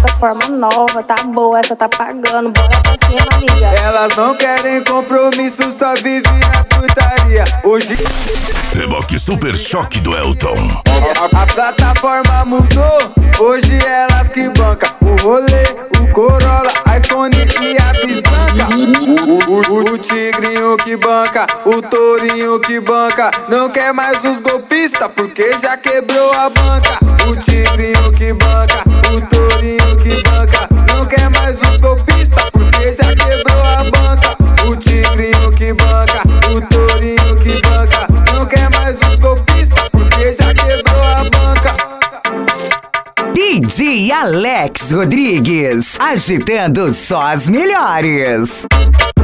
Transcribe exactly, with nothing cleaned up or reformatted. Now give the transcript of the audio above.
plataforma nova, tá boa, essa tá pagando, bora pra cima, amiga. Elas não querem compromisso, só vive na putaria. Hoje Reboque Super Choque do Elton. a, a plataforma mudou, hoje elas que banca o rolê, o Corolla, iPhone e a bisbanca. O, o, o, o tigrinho que banca, o tourinho que banca. Não quer mais os golpistas porque já quebrou a banca. O tigrinho que banca, o tourinho que banca. Não quer mais os golpistas porque já quebrou a banca. O tigrinho que banca, o tourinho que banca. Não quer mais os golpistas porque já quebrou a banca. D J Alex Rodrigues, agitando só as melhores.